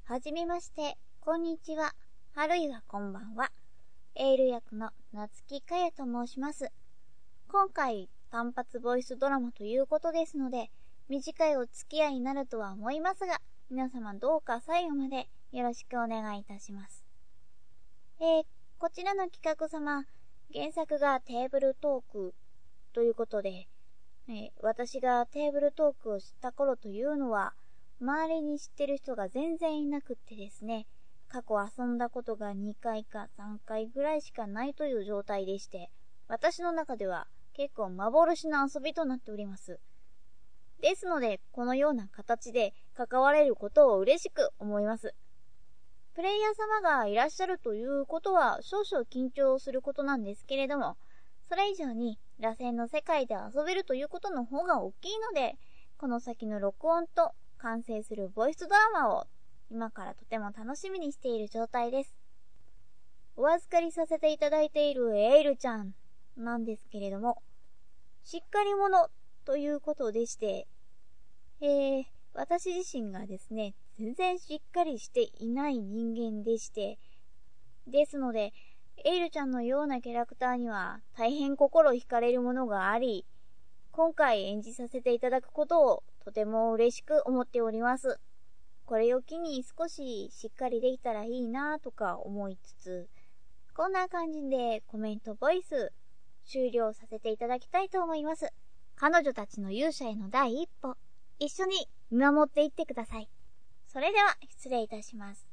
はじめまして、こんにちは、あるいはこんばんは。エール役の夏木かやと申します。今回、単発ボイスドラマということですので、短いお付き合いになるとは思いますが、皆様どうか最後までよろしくお願いいたします。こちらの企画様、原作がテーブルトークということで、私がテーブルトークを知った頃というのは、周りに知ってる人が全然いなくってですね、過去遊んだことが2回か3回ぐらいしかないという状態でして、私の中では結構幻の遊びとなっております。ですので、このような形で関われることを嬉しく思います。プレイヤー様がいらっしゃるということは少々緊張することなんですけれども、それ以上に螺旋の世界で遊べるということの方が大きいので、この先の録音と完成するボイスドラマを今からとても楽しみにしている状態です。お預かりさせていただいているエイルちゃんなんですけれども、しっかり者ということでして、私自身がですね、全然しっかりしていない人間でして、ですので、エイルちゃんのようなキャラクターには大変心惹かれるものがあり、今回演じさせていただくことをとても嬉しく思っております。これを機に少ししっかりできたらいいなとか思いつつ、こんな感じでコメントボイス終了させていただきたいと思います。彼女たちの勇者への第一歩、一緒に見守っていってください。それでは失礼いたします。